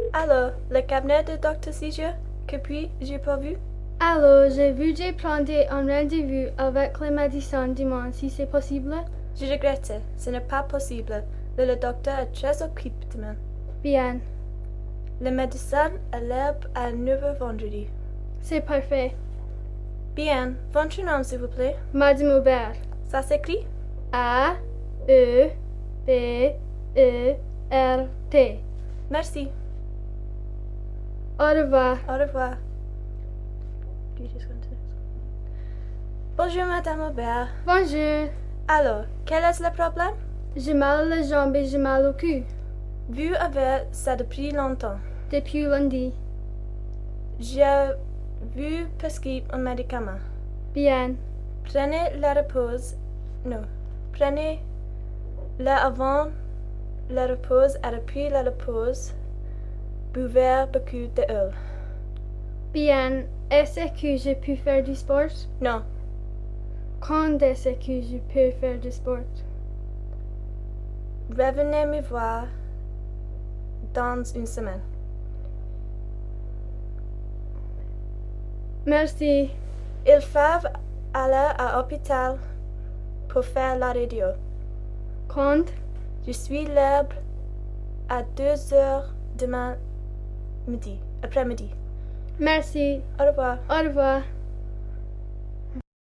Alors, le cabinet de Dr. Sigia, que puis-je pas vu? Alors, j'ai planté un rendez-vous avec le médecin demain si c'est possible. Je regrette, ce n'est pas possible. Le docteur est très occupé demain. Bien, Le médecin est libre à 9h vendredi. c'est parfait. Bien, votre nom s'il vous plaît. Madame Aubert. Ça s'écrit? A-E-B-E-R-T. Merci. Au revoir. Au revoir. Bonjour Madame Aubert. Bonjour. Alors, quel est le problème? J'ai mal à la jambe et j'ai mal au cul. Vous avez ça depuis longtemps. Depuis lundi. J'ai vu prescrire un médicament. Bien. Prenez le repos. Non. Prenez le avant le repos et après le repos. Buvez beaucoup d'eau. Bien. Est-ce que je peux faire du sport? Non. Quand est-ce que je peux faire du sport? Revenez me voir dans une semaine. Merci. Il faut aller à l'hôpital pour faire la radio. Quand? Je suis libre à 2h demain midi, après-midi. Merci. Au revoir. Au revoir.